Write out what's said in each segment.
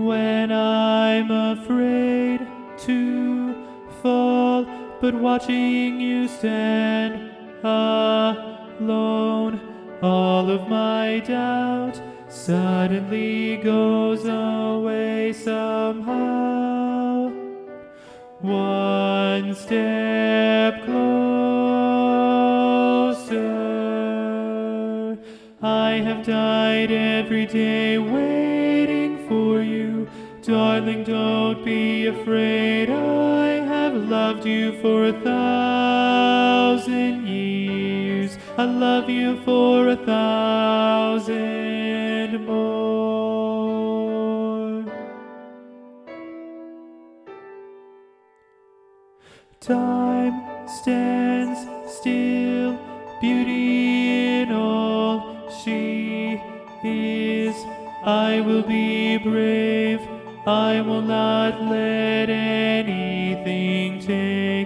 when I'm afraid to fall, but watching you stand alone, all of my doubt suddenly goes away somehow. One step closer. I have died every day waiting for you. Darling, don't be afraid. I have loved you for 1,000 years. I love you for 1,000 more. Time stands still, beauty in all she is. I will be brave, I will not let anything take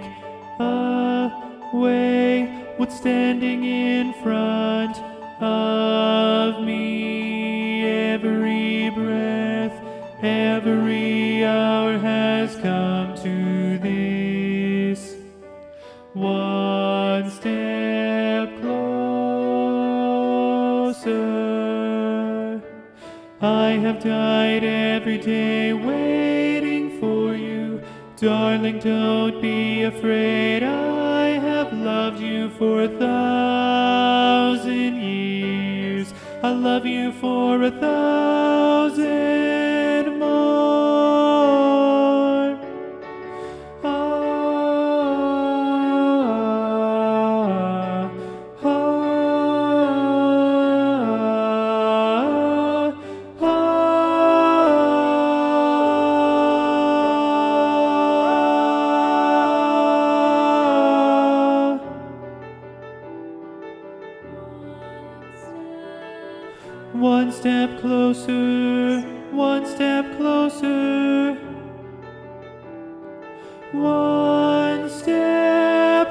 away what's standing in front of me. Every breath, every hour has come to this. One step closer. I have died every day waiting for you. Darling, don't be afraid. I have loved you for 1,000 years. I love you for 1,000 more. Ah, ah, ah, ah. One step closer, one step closer. One step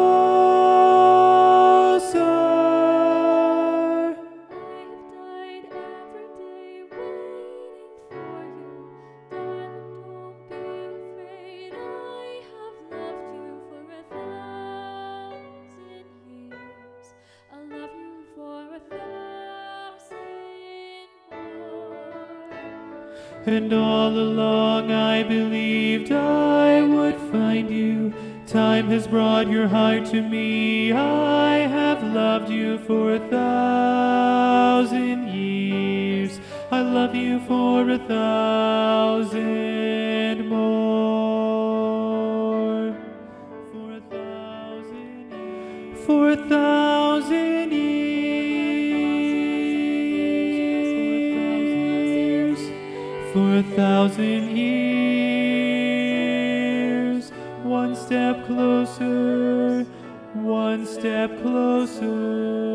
closer. I've died every day waiting for you. Darling, don't be afraid. I have loved you for 1,000 years. I love you for 1,000 more. And all along I believed I would find you. Time has brought your heart to me. I have loved you for 1,000 years. I love you for 1,000 more. For 1,000 years. For 1,000 years. For 1,000 years. One step closer, one step closer.